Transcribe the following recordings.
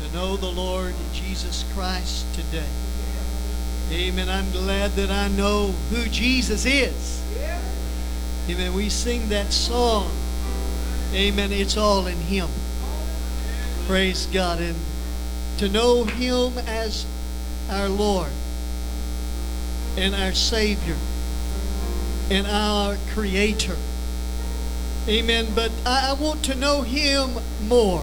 to know the Lord Jesus Christ today. Amen. I'm glad that I know who Jesus is. Amen. We sing that song. Amen. It's all in Him. Praise God. And to know Him as our Lord and our Savior and our Creator. Amen. But I want to know Him more.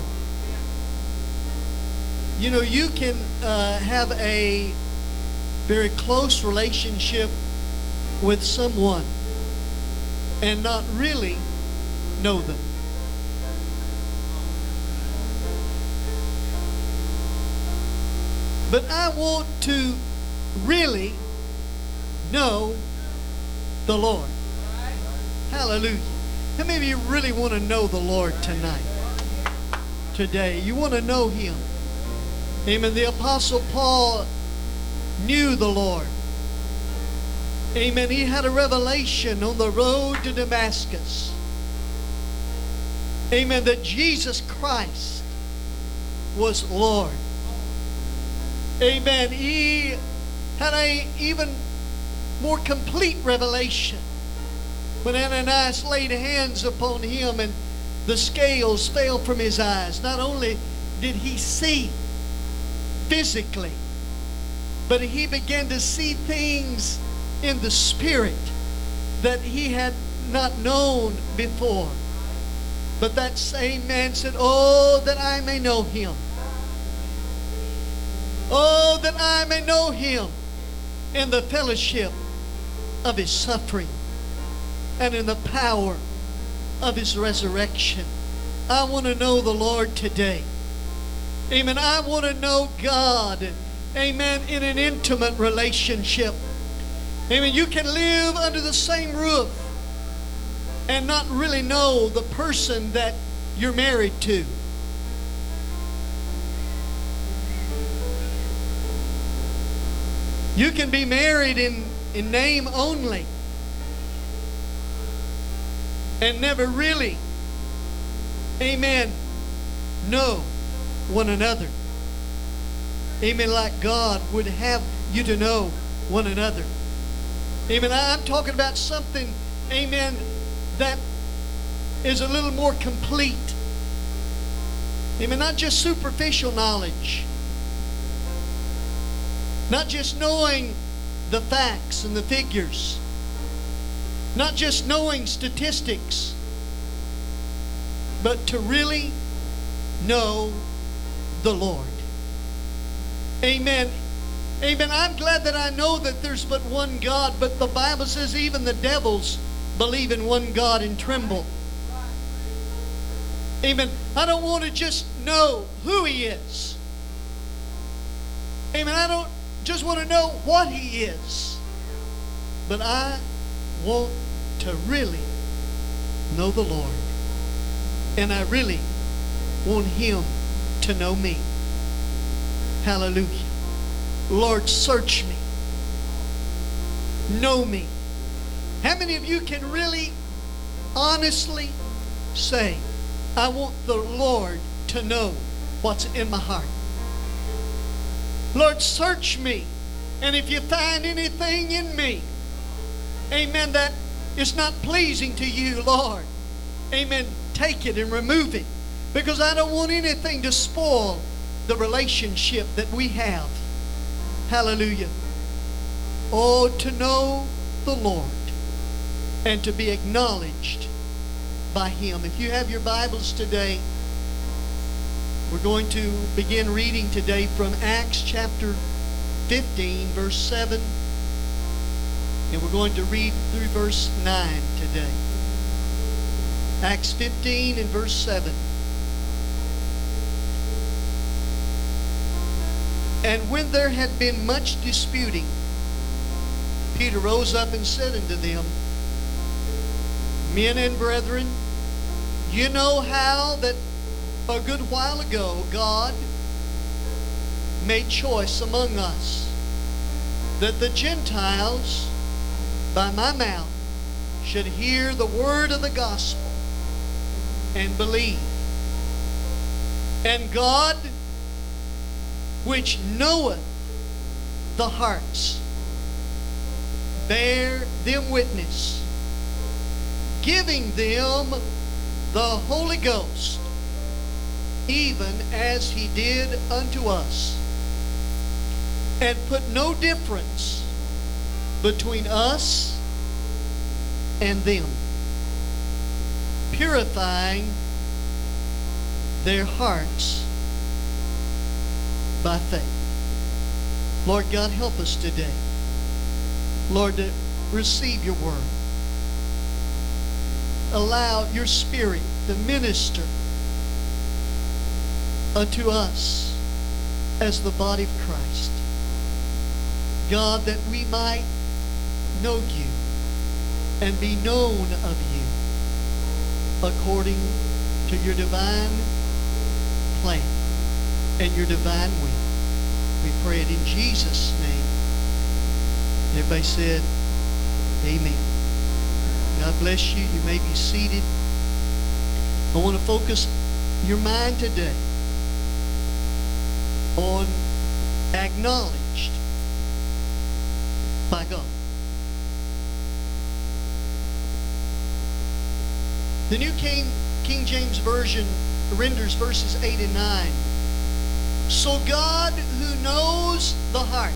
You know, you can have a very close relationship with someone and not really know them. But I want to really know the Lord. Hallelujah. How many of you really want to know the Lord tonight? Today. You want to know Him. Amen. The Apostle Paul knew the Lord. Amen. He had a revelation on the road to Damascus. Amen. That Jesus Christ was Lord. Amen. He had an even more complete revelation when Ananias laid hands upon him and the scales fell from his eyes. Not only did he see physically, but he began to see things in the Spirit that he had not known before. But that same man said, "Oh, that I may know Him. Oh, that I may know Him in the fellowship of His suffering and in the power of His resurrection." I want to know the Lord today. Amen. I want to know God. Amen. In an intimate relationship. Amen. You can live under the same roof and not really know the person that you're married to. You can be married in name only and never really, amen, know one another. Amen. Like God would have you to know one another. Amen. I'm talking about something, amen, that is a little more complete. Amen. Not just superficial knowledge. Not just knowing the facts and the figures. Not just knowing statistics. But to really know the Lord. Amen. Amen. I'm glad that I know that there's but one God, but the Bible says even the devils believe in one God and tremble. Amen. I don't want to just know who He is. Amen. I don't just want to know what He is. But I want to really know the Lord. And I really want Him to know me. Hallelujah. Lord, search me. Know me. How many of you can really honestly say, I want the Lord to know what's in my heart? Lord, search me. And if you find anything in me, amen, that is not pleasing to you, Lord, amen, take it and remove it. Because I don't want anything to spoil the relationship that we have. Hallelujah. Oh, to know the Lord and to be acknowledged by Him. If you have your Bibles today, we're going to begin reading today from Acts chapter 15, verse 7. And we're going to read through verse 9 today. Acts 15 and verse 7. And when there had been much disputing, Peter rose up and said unto them, Men and brethren, you know how that a good while ago God made choice among us, that the Gentiles by my mouth should hear the word of the gospel and believe. And God which knoweth the hearts, bear them witness, giving them the Holy Ghost, even as he did unto us, and put no difference between us and them, purifying their hearts by faith. Lord God, help us today, Lord, to receive your word. Allow your Spirit to minister unto us as the body of Christ. God, that we might know you and be known of you according to your divine plan and your divine will. We pray it in Jesus' name. Everybody said, amen. God bless you. You may be seated. I want to focus your mind today on acknowledged by God. The New King James Version renders verses 8 and 9. So God, who knows the heart,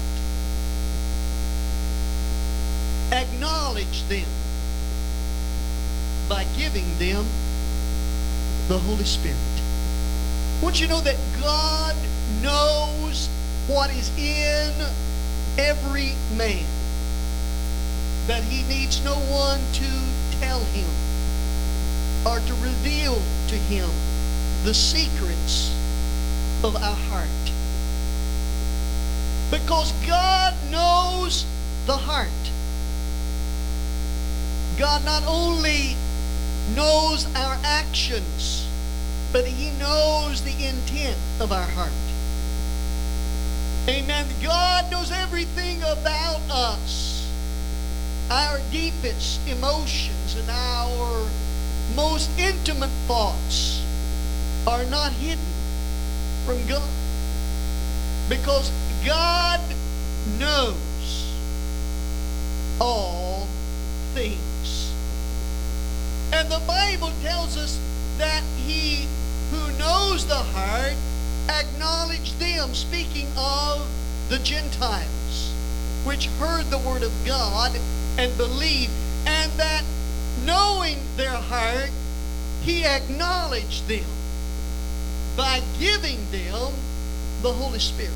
acknowledge them by giving them the Holy Spirit. I want you to know that God knows what is in every man, that he needs no one to tell him or to reveal to him the secrets of our heart. Because God knows the heart. God not only knows our actions, but he knows the intent of our heart. Amen. God knows everything about us. Our deepest emotions and our most intimate thoughts are not hidden from God, because God knows all things. And the Bible tells us that he who knows the heart acknowledged them, speaking of the Gentiles, which heard the word of God and believed, and that knowing their heart, he acknowledged them by giving them the Holy Spirit.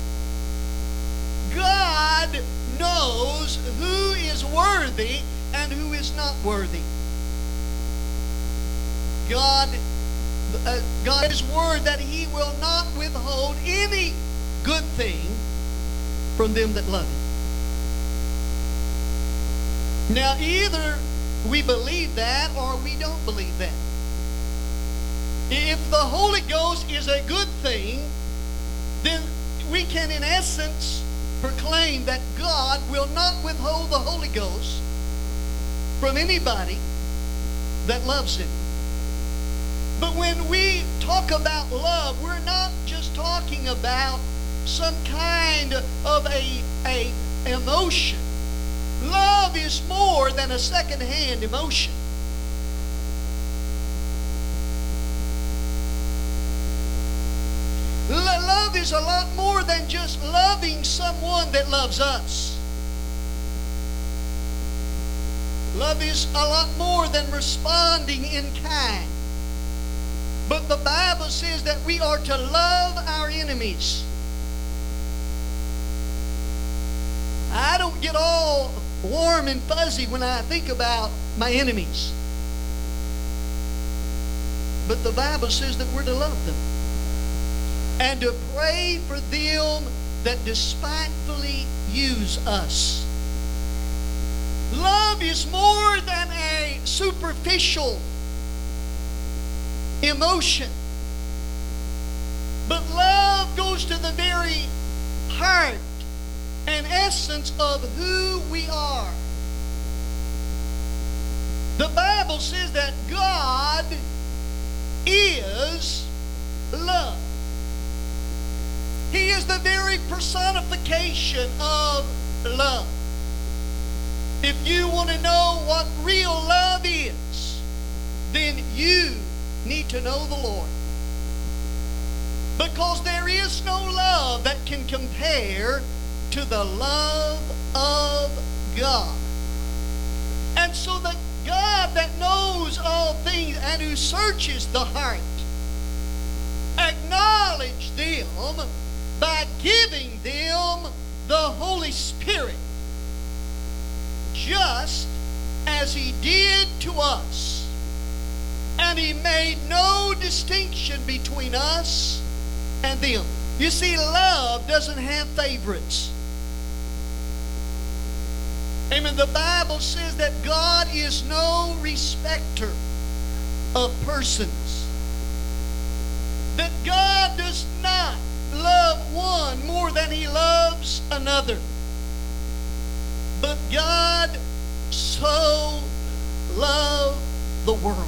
God knows who is worthy and who is not worthy. God is word that he will not withhold any good thing from them that love him. Now, either we believe that or we don't believe that. If the Holy Ghost is a good thing, then we can in essence proclaim that God will not withhold the Holy Ghost from anybody that loves him. But when we talk about love, we're not just talking about some kind of a emotion. Love is more than a second-hand emotion. Love is a lot more than just loving someone that loves us. Love is a lot more than responding in kind. But the Bible says that we are to love our enemies. I don't get all warm and fuzzy when I think about my enemies. But the Bible says that we're to love them and to pray for them that despitefully use us. Love is more than a superficial emotion. But love goes to the very heart and essence of who we are. The Bible says that God is love. He is the very personification of love. If you want to know what real love is, then you need to know the Lord. Because there is no love that can compare to the love of God. And so the God that knows all things and who searches the heart, acknowledge them by giving them the Holy Spirit, just as He did to us. And He made no distinction between us and them. You see, love doesn't have favorites. Amen. The Bible says that God is no respecter of persons. That God does not love one more than He loves another. But God so loved the world.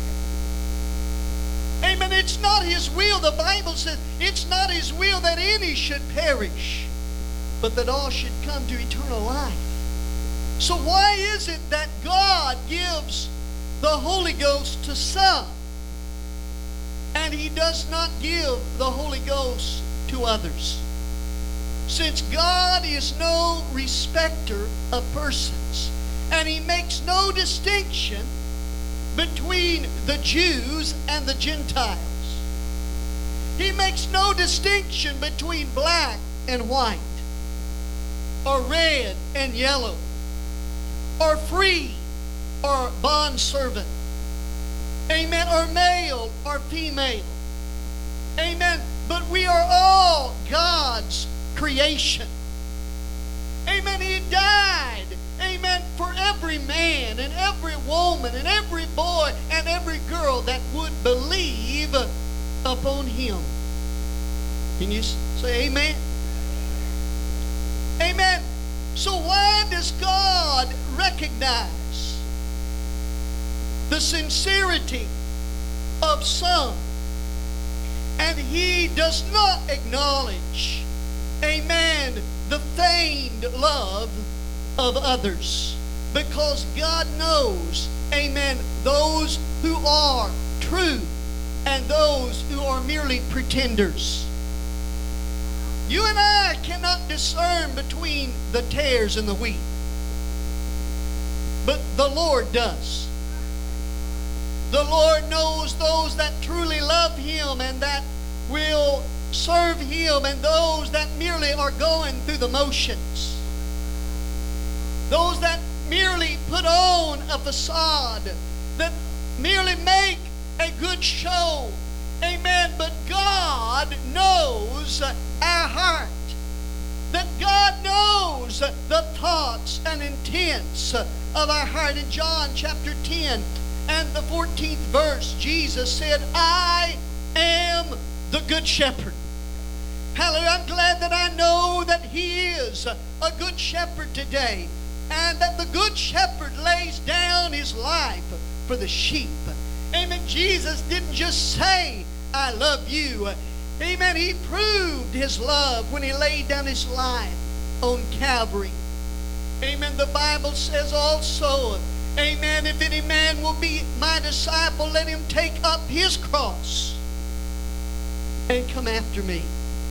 Amen. It's not His will. The Bible says it's not His will that any should perish, but that all should come to eternal life. So why is it that God gives the Holy Ghost to some, and He does not give the Holy Ghost to others? Since God is no respecter of persons, and He makes no distinction between the Jews and the Gentiles. He makes no distinction between black and white, or red and yellow, or free or bondservant. Amen. Or male or female. Amen. But we are all God's creation. Amen. He died. Amen. For every man and every woman and every boy and every girl that would believe upon Him. Can you say amen? Amen. So why does God recognize the sincerity of some, and He does not acknowledge, amen, the feigned love of others? Because God knows, amen, those who are true and those who are merely pretenders. You and I cannot discern between the tares and the wheat, but the Lord does. The Lord knows those that truly love Him and that will serve Him, and those that merely are going through the motions. Those that merely put on a facade, that merely make a good show. Amen. But God knows our heart. That God knows the thoughts and intents of our heart. In John chapter 10 and the 14th verse, Jesus said, I am the good shepherd. Hallelujah. I'm glad that I know that He is a good shepherd today, and that the good shepherd lays down His life for the sheep. Amen. Jesus didn't just say, I love you. Amen. He proved His love when He laid down His life on Calvary. Amen. The Bible says also, amen, if any man will be my disciple, let him take up his cross and come after me.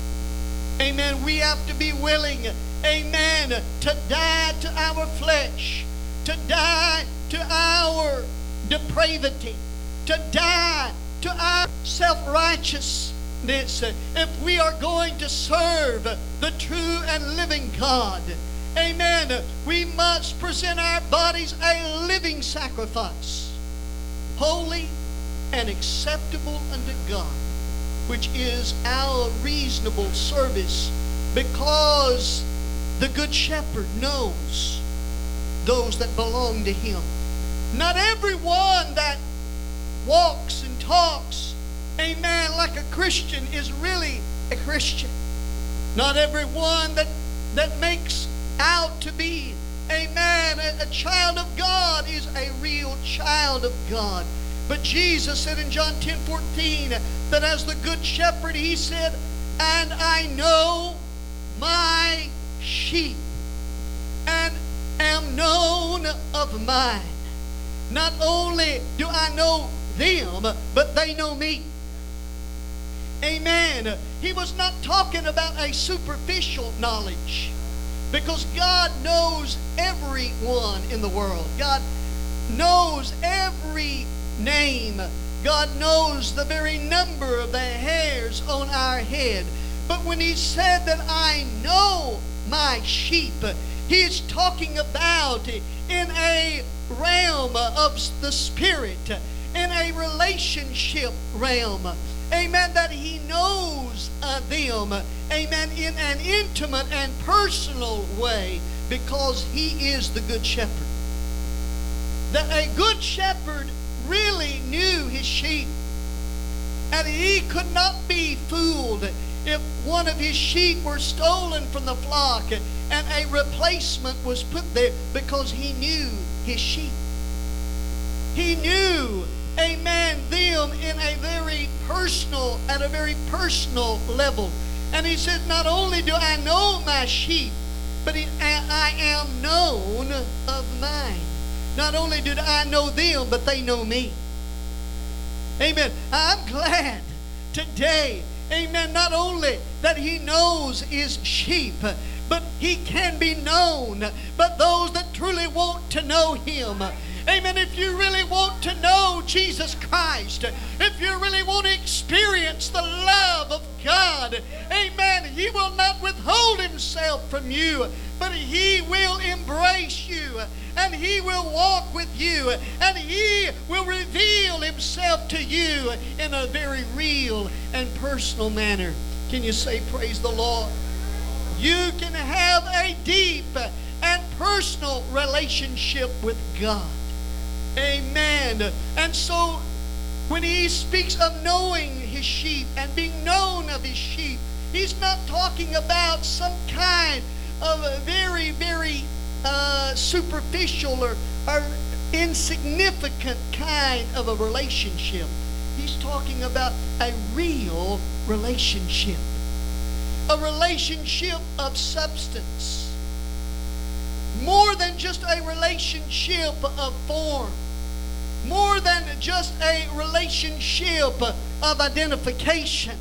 Amen. We have to be willing, amen, to die to our flesh, to die to our depravity, to die to our self-righteousness, if we are going to serve the true and living God. Amen. We must present our bodies a living sacrifice, holy and acceptable unto God, which is our reasonable service, because the Good Shepherd knows those that belong to Him. Not everyone that walks and talks, amen, like a Christian is really a Christian. Not everyone that makes out to be, amen, a child of God is a real child of God. But Jesus said in John 10:14 that as the Good Shepherd, He said, and I know my sheep, and am known of mine. Not only do I know them, but they know me. Amen. He was not talking about a superficial knowledge, because God knows everyone in the world. God knows every name. God knows the very number of the hairs on our head. But when he said that I know my sheep, he is talking about in a realm of the Spirit, in a relationship realm. Amen. That he knows them. Amen. In an intimate and personal way, because he is the good shepherd. That a good shepherd really knew his sheep. And he could not be fooled if one of his sheep were stolen from the flock and a replacement was put there, because he knew his sheep. He knew, amen, them in a very personal, at a very personal level. And he said, not only do I know my sheep, but I am known of mine. Not only did I know them, but they know me. Amen. I'm glad today, amen, not only that he knows his sheep, but he can be known. But those that truly want to know him, amen, if you really want to know Jesus Christ, if you really want to experience the love of God, amen, he will not withhold himself from you, but he will embrace you, and he will walk with you, and he will reveal himself to you in a very real and personal manner. Can you say praise the Lord? You can have a deep and personal relationship with God. Amen. And so when he speaks of knowing his sheep and being known of his sheep, he's not talking about some kind of a very, very superficial or insignificant kind of a relationship. He's talking about a real relationship. A relationship of substance. More than just a relationship of form. More than just a relationship of identification.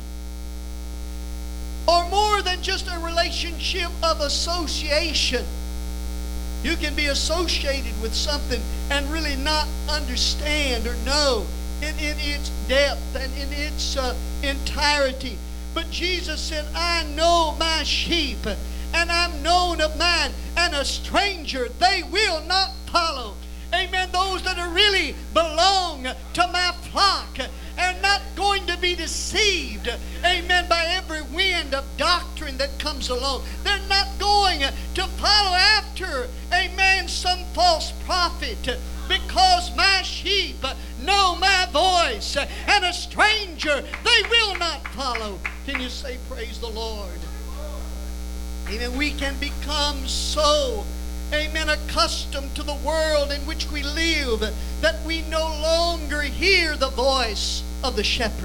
Or more than just a relationship of association. You can be associated with something and really not understand or know in its depth and in its entirety. But Jesus said, I know my sheep, and I'm known of mine, and a stranger they will not follow. Amen. Those that are really belong to my flock are not going to be deceived, amen, by every wind of doctrine that comes along. They're not going to follow after, amen, some false prophet, because my sheep know my voice, and a stranger they will not follow. Can you say praise the Lord? Amen. We can become so, amen, accustomed to the world in which we live that we no longer hear the voice of the shepherd.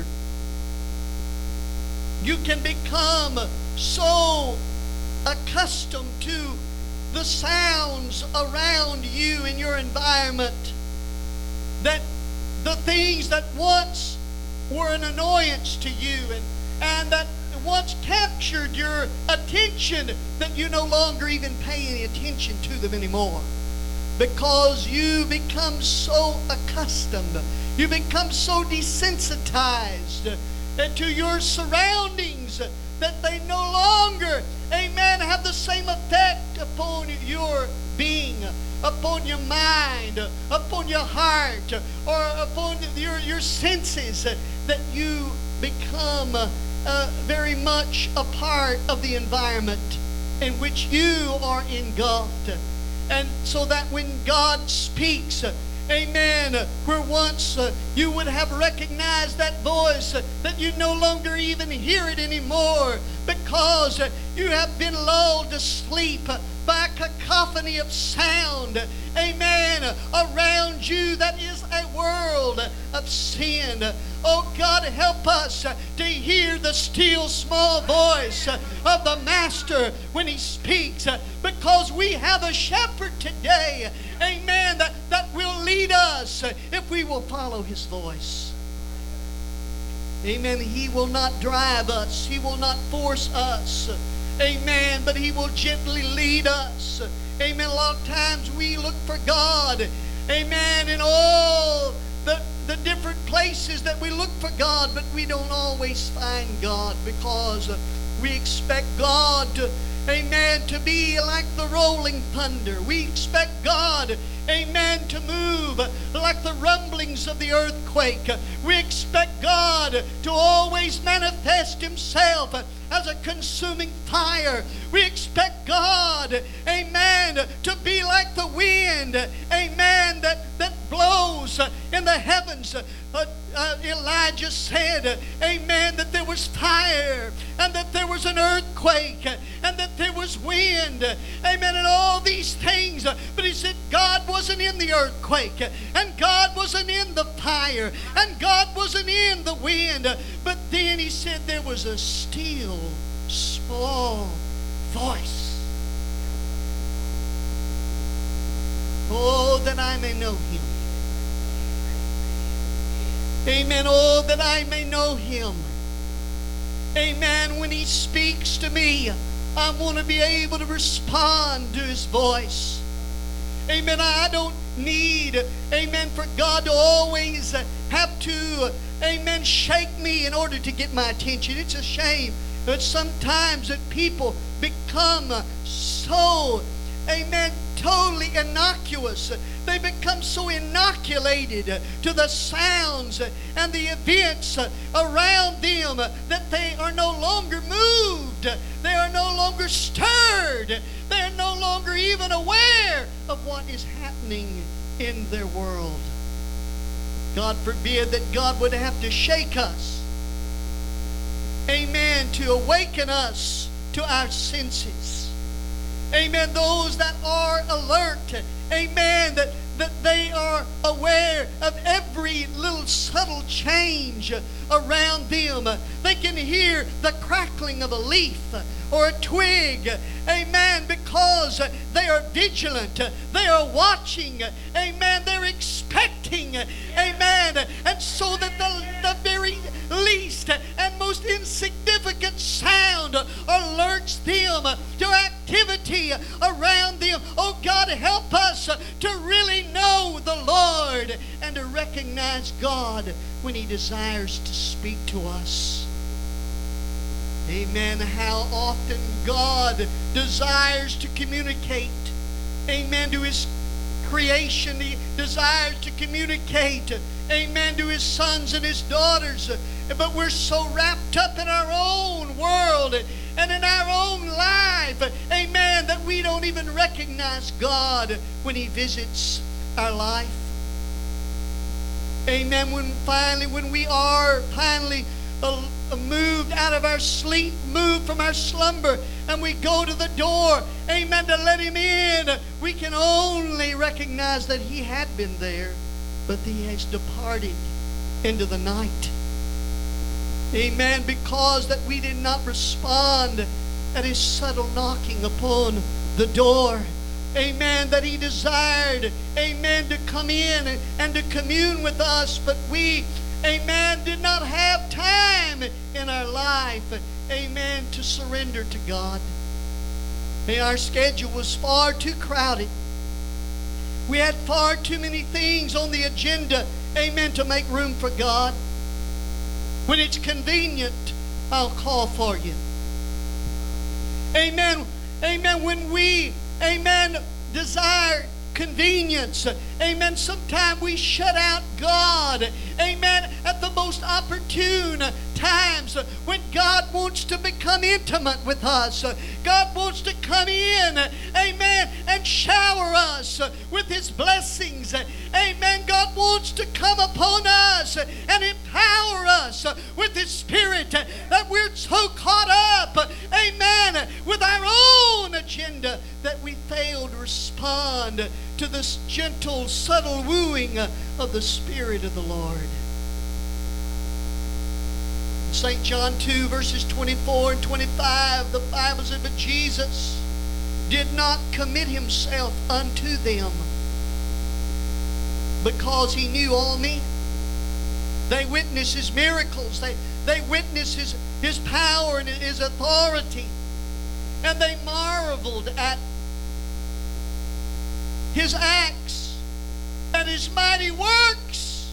You can become so accustomed to the sounds around you in your environment that the things that once were an annoyance to you and that once captured your attention, that you no longer even pay any attention to them anymore, because you become so accustomed, you become so desensitized to your surroundings that they no longer, amen, have the same effect upon your being, upon your mind, upon your heart, or upon your senses, that you become very much a part of the environment in which you are engulfed. And so that when God speaks, amen, where once you would have recognized that voice, that you no longer even hear it anymore, because you have been lulled to sleep by a cacophony of sound, amen, around you that is a world of sin. Oh God, help us to hear the still small voice of the Master when He speaks, because we have a shepherd today, amen, that will lead us if we will follow His voice. Amen. He will not drive us. He will not force us. Amen. But He will gently lead us. Amen. A lot of times we look for God. Amen. In all the different places that we look for God, but we don't always find God, because we expect God to, amen, to be like the rolling thunder. We expect God, amen, to move like the rumblings of the earthquake. We expect God to always manifest Himself as a consuming fire. We expect God, amen, to be like the wind, amen, that blows in the heavens. Elijah said, amen, that there was fire, and that there was an earthquake, and that there was wind, amen, and all these things. But he said God wasn't in the earthquake, and God wasn't in the fire, and God wasn't in the wind. But then he said there was a still, small voice. Oh, that I may know Him. Amen. Oh, that I may know Him. Amen. When He speaks to me, I want to be able to respond to His voice. Amen. I don't need, amen, for God to always have to, amen, shake me in order to get my attention. It's a shame that sometimes that people become so, amen, totally innocuous. They become so inoculated to the sounds and the events around them that they are no longer moved. They are no longer stirred. They are no longer even aware of what is happening in their world. God forbid that God would have to shake us. Amen. To awaken us to our senses. Amen. Those that are alert. Amen. That they are aware of every little subtle change around them. They can hear the crackling of a leaf or a twig. Amen. Because they are vigilant. They are watching. Amen. They're expecting. Amen. And so that the very least and most insignificant sound alerts them to activity around them. Oh God, help us to really know the Lord and to recognize God when He desires to speak to us. Amen. How often God desires to communicate, amen, to His creation. He desires to communicate, amen, to His sons and His daughters. But we're so wrapped up in our own world and in our own life, amen, that we don't even recognize God when He visits our life. Amen. When we are finally moved out of our sleep, moved from our slumber, and we go to the door, amen, to let Him in, we can only recognize that He had been there, but He has departed into the night. Amen. Because that we did not respond at His subtle knocking upon the door. Amen. That He desired, amen, to come in and to commune with us, but we, amen, did not have time in our life, amen, to surrender to God. Our schedule was far too crowded. We had far too many things on the agenda, amen, to make room for God. When it's convenient, I'll call for you. Amen. Amen. When we, amen, desire convenience, amen, sometimes we shut out God, amen, at the most opportune times when God wants to become intimate with us. God wants to come in, amen, and shower us with His blessings. Amen. God wants to come upon us and empower us with His Spirit, that we're so caught up, amen, with our own agenda agenda that we fail to respond to this gentle, subtle wooing of the Spirit of the Lord. St. John 2, verses 24 and 25, the Bible said, but Jesus did not commit himself unto them because he knew all men. They witnessed his miracles. They witnessed his power and his authority. And they marveled at his acts, at his mighty works.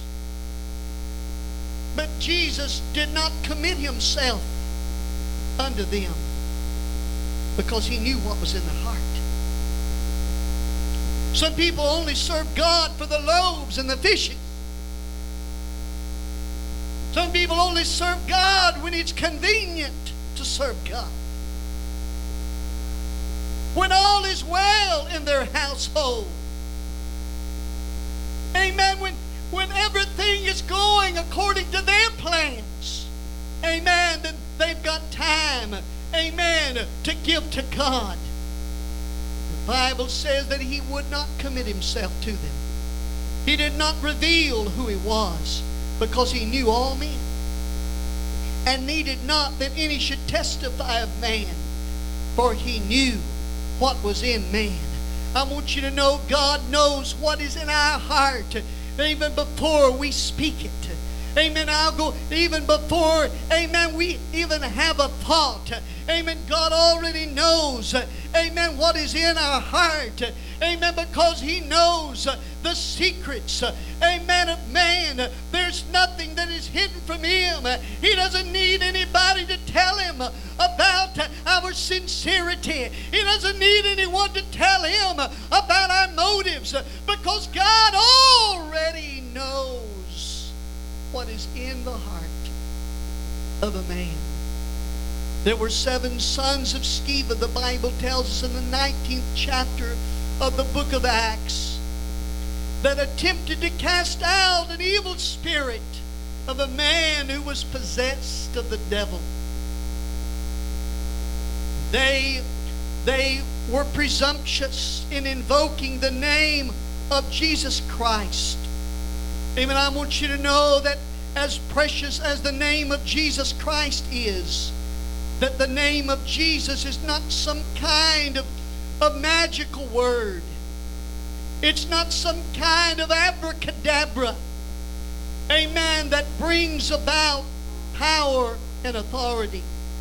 But Jesus did not commit himself unto them because he knew what was in their heart. Some people only serve God for the loaves and the fishes. Some people only serve God when it's convenient to serve God. When all is well in their household. Amen. When everything is going according to their plans. Amen. Then they've got time. Amen. To give to God. The Bible says that he would not commit himself to them. He did not reveal who he was because he knew all men. And needed not that any should testify of man, for he knew what was in man. I want you to know God knows what is in our heart even before we speak it. Amen. I'll go even before, amen, we even have a thought. Amen. God already knows, amen, what is in our heart. Amen. Because he knows the secrets, amen, of man. There's nothing that is hidden from him. He doesn't need anybody to tell him about our sincerity. He doesn't need anyone to tell him about our motives, because God already knows what is in the heart of a man. There were 7 sons of Sceva, the Bible tells us in the 19th chapter of the book of Acts, that attempted to cast out an evil spirit of a man who was possessed of the devil. They were presumptuous in invoking the name of Jesus Christ. Amen. I want you to know that as precious as the name of Jesus Christ is, that the name of Jesus is not some kind of magical word. It's not some kind of abracadabra, amen, that brings about power and authority.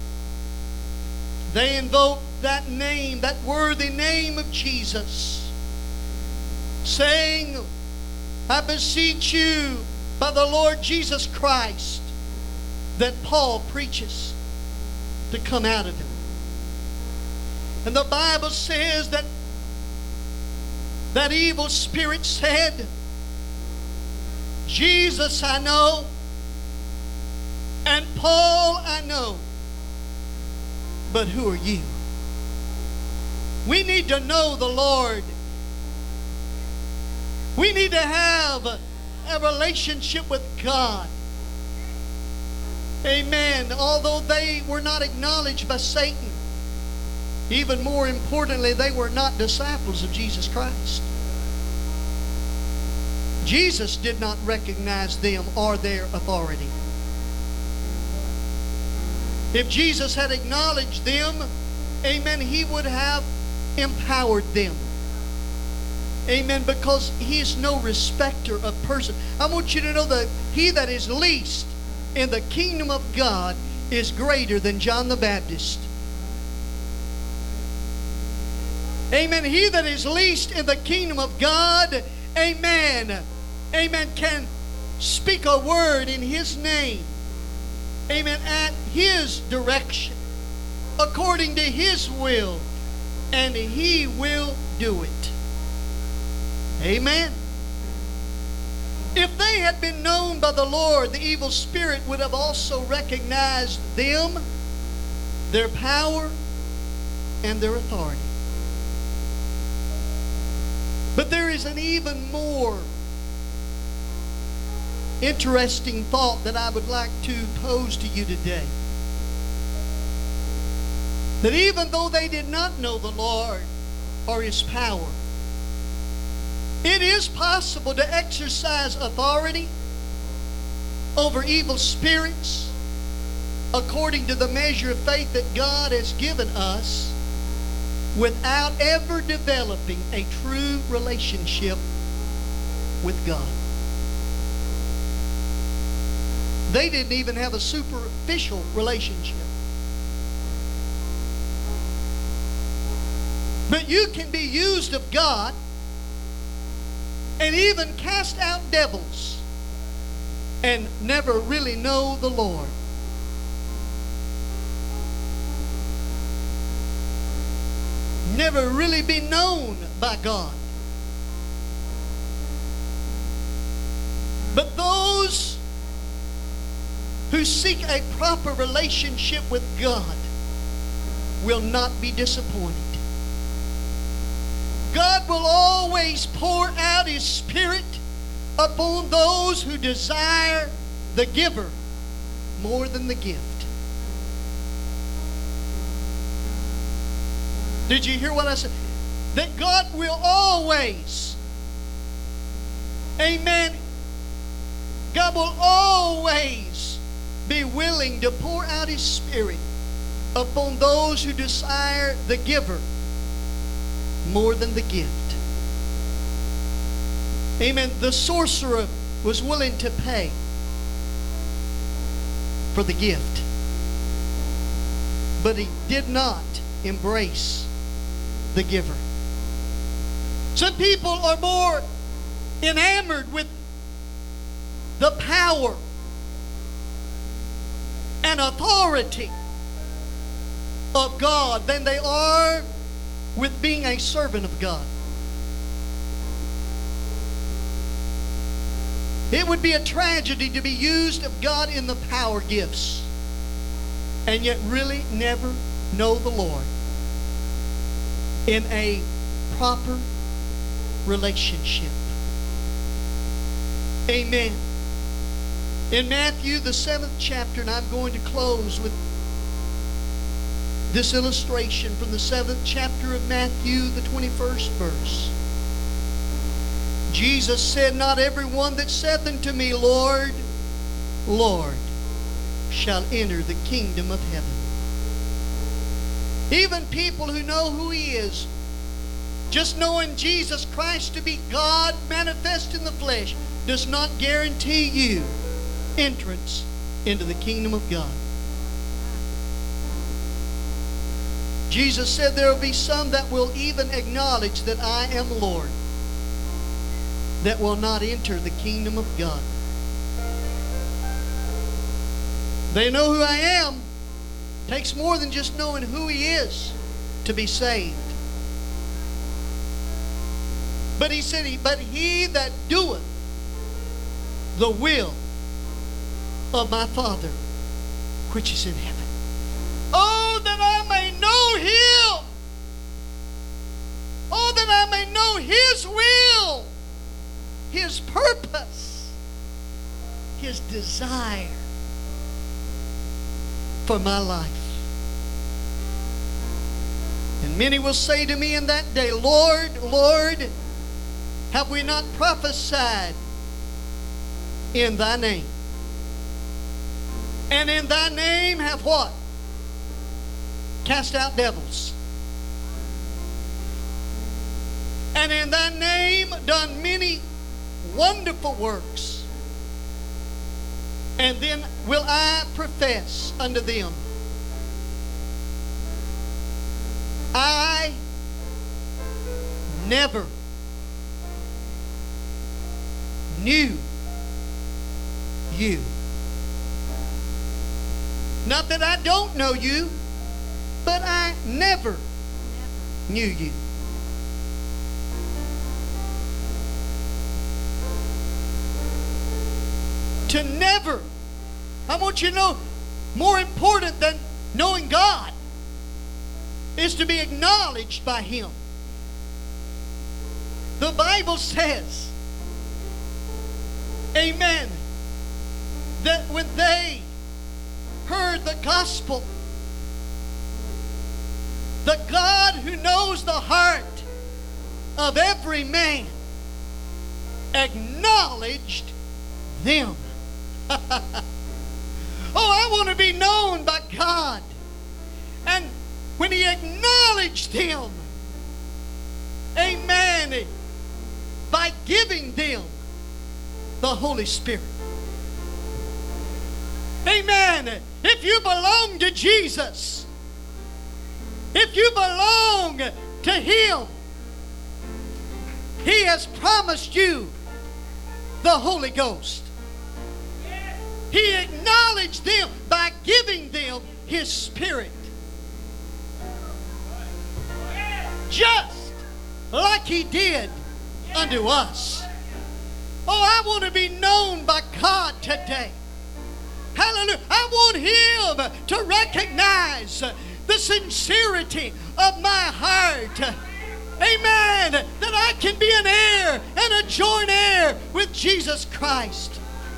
They invoke that name, that worthy name of Jesus, saying, I beseech you by the Lord Jesus Christ, that Paul preaches, to come out of him. And the Bible says that that evil spirit said, Jesus I know, and Paul I know, but who are you? We need to know the Lord. We need to have a relationship with God. Amen. Although they were not acknowledged by Satan, even more importantly, they were not disciples of Jesus Christ. Jesus did not recognize them or their authority. If Jesus had acknowledged them, amen, he would have empowered them. Amen, because he is no respecter of person. I want you to know that he that is least in the kingdom of God is greater than John the Baptist. Amen. He that is least in the kingdom of God, amen, amen, can speak a word in his name, amen, at his direction, according to his will, and he will do it. Amen. If they had been known by the Lord, the evil spirit would have also recognized them, their power, and their authority. But there is an even more interesting thought that I would like to pose to you today. that even though they did not know the Lord or His power, it is possible to exercise authority over evil spirits according to the measure of faith that God has given us, without ever developing a true relationship with God. They didn't even have a superficial relationship. But you can be used of God and even cast out devils and never really know the Lord. Never really be known by God. But those who seek a proper relationship with God will not be disappointed. God will always pour out His Spirit upon those who desire the giver more than the gift. Did you hear what I said? That God will always, amen, God will always be willing to pour out His Spirit upon those who desire the giver more than the gift. Amen. The sorcerer was willing to pay for the gift, but he did not embrace the giver. Some people are more enamored with the power and authority of God than they are with being a servant of God. It would be a tragedy to be used of God in the power gifts and yet really never know the Lord in a proper relationship. Amen. In Matthew, the 7th chapter, and I'm going to close with this illustration from the 7th chapter of Matthew, the 21st verse. Jesus said, "Not every one that saith unto me, Lord, Lord, shall enter the kingdom of heaven." Even people who know who He is, just knowing Jesus Christ to be God manifest in the flesh, does not guarantee you entrance into the kingdom of God. Jesus said there will be some that will even acknowledge that I am Lord, that will not enter the kingdom of God. They know who I am. It takes more than just knowing who He is to be saved. But He said, "But he that doeth the will of my Father which is in heaven." Oh, that I may know Him. Oh, that I may know His will, His purpose, His desire for my life. And many will say to me in that day, "Lord, Lord, have we not prophesied in Thy name? And in Thy name have" what? "Cast out devils. And in Thy name done many wonderful works." And then will I profess unto them, "I never knew you." Not that I don't know you, but I never knew you. To never. I want you to know, more important than knowing God is to be acknowledged by Him. The Bible says, amen, that when they heard the gospel, the God who knows the heart of every man, acknowledged them. Oh, I want to be known by God. And when He acknowledged them, amen, by giving them the Holy Spirit. Amen. If you belong to Jesus, if you belong to Him, He has promised you the Holy Ghost. He acknowledged them by giving them His Spirit. Just like He did unto us. Oh, I want to be known by God today. Hallelujah. I want Him to recognize the sincerity of my heart. Amen. That I can be an heir and a joint heir with Jesus Christ.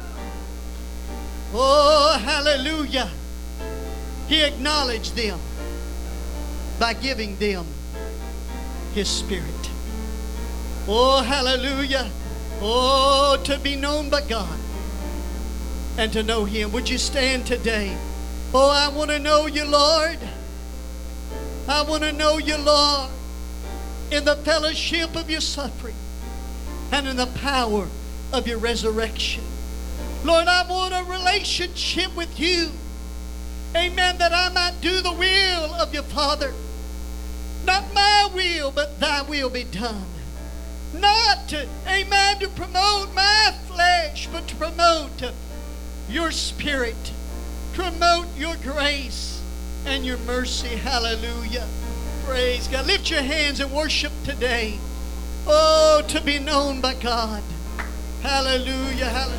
Oh, hallelujah. He acknowledged them by giving them His Spirit. Oh, hallelujah. Oh, to be known by God and to know Him. Would you stand today? Oh, I want to know You, Lord. I want to know You, Lord, in the fellowship of Your suffering and in the power of Your resurrection. Lord, I want a relationship with You. Amen, that I might do the will of Your Father. Not my will, but Thy will be done. Not, amen, to promote my flesh, but to promote Your Spirit. Promote Your grace and Your mercy. Hallelujah. Praise God. Lift your hands and worship today. Oh, to be known by God. Hallelujah. Hallelujah.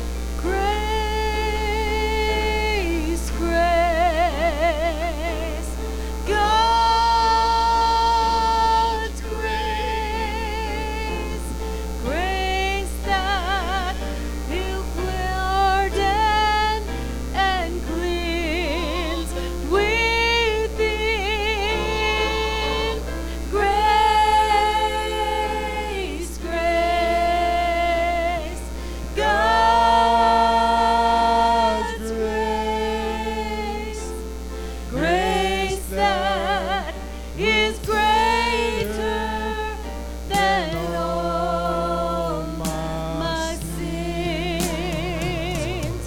Grace, grace, God's grace, grace that He'll pardon and cleanse within. Grace, grace, God's grace, grace that is greater than all my sins.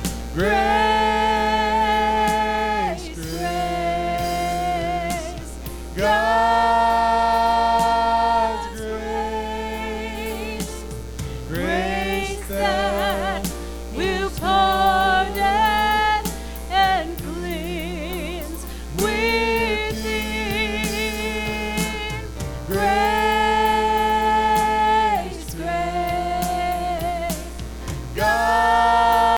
Grace, grace, God.